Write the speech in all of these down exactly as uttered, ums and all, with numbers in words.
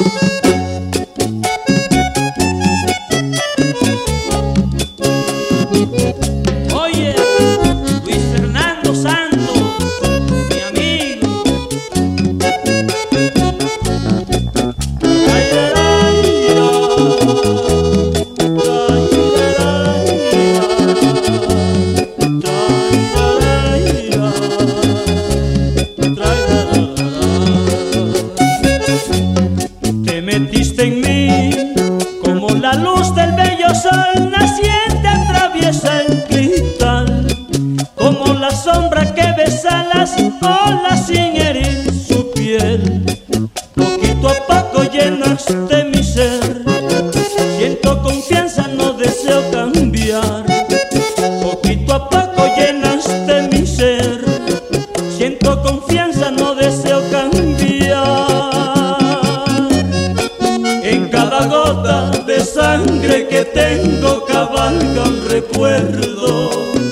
Oye, Luis Fernando Santos, mi amigo. Ay, ay, ay, te metiste en mí como la luz del bello sol naciente atraviesa el cristal, como la sombra que besa las olas sin herir su piel. Poquito a poco llenaste mi ser, siento confianza, no deseo cambiar. Poquito a poco llenaste mi ser, siento confianza, no deseo cambiar. En cada gota de sangre que tengo cabalga un recuerdo,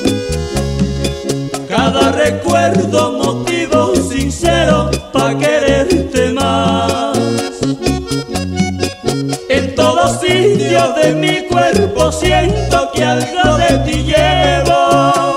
cada recuerdo motivo sincero pa' quererte más. En todo sitio de mi cuerpo siento que algo de ti llevo,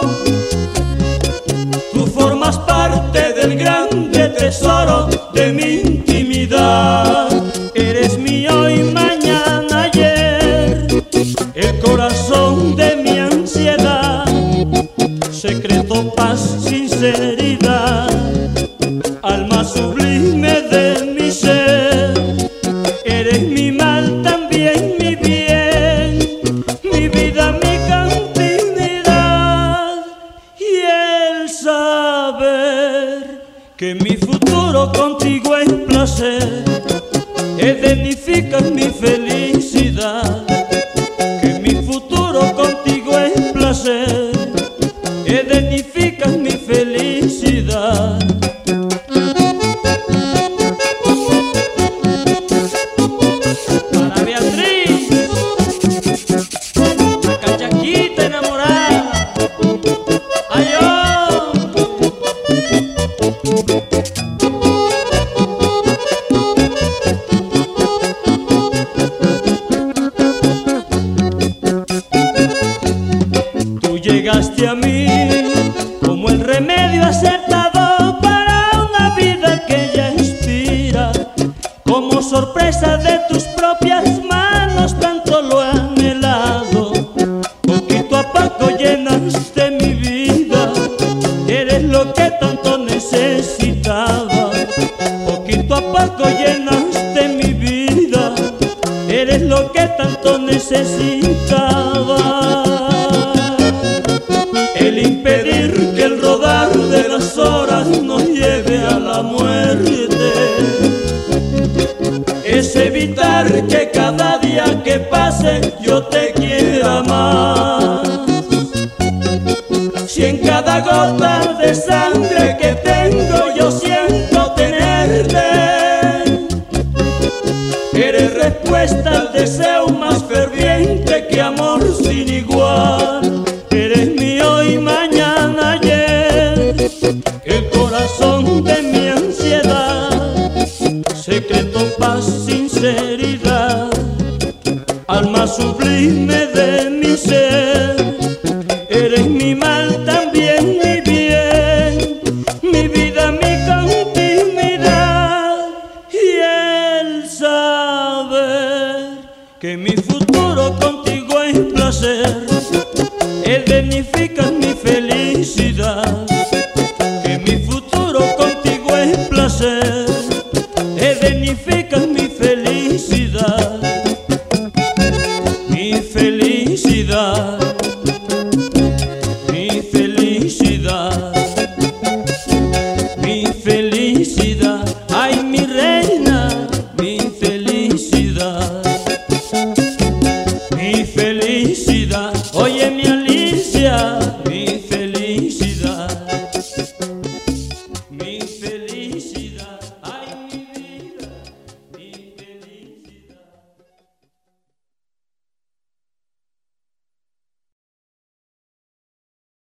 tú formas parte del grande tesoro de mi intimidad. Eres mi hoy, mañana, ayer, el corazón de mi ansiedad, secreto, paz, sinceridad, alma sublime de mi ser. Eres mi mal, también mi bien, mi vida, mi continuidad, y el saber que mi futuro contigo es placer, identificas mi felicidad. Que mi futuro contigo es placer, identificas mi felicidad. Para Beatriz, la cachaquita enamorada. Ay, oh. Tú llegaste a mí como el remedio acertado para una vida que ya inspira, como sorpresa de tus propias manos, tanto lo he anhelado. Poquito a poco llenaste mi vida, eres lo que tanto necesitaba. Poquito a poco llenaste mi vida, eres lo que tanto necesitaba. El impedir que el rodar de las horas nos lleve a la muerte es evitar que cada día que pase yo te quiera más. Si en cada gota de sangre que tengo yo siento tenerte, eres respuesta al deseo más ferviente que amor sin igual. Eres mi hoy, mañana, ayer, el corazón de mi ansiedad, secreto, paz, sinceridad, alma sublime de mi ser. Eres mi mal, también mi bien, mi vida, mi continuidad, y el saber que mi futuro contigo es placer, identificas mi felicidad. Que mi futuro contigo es placer,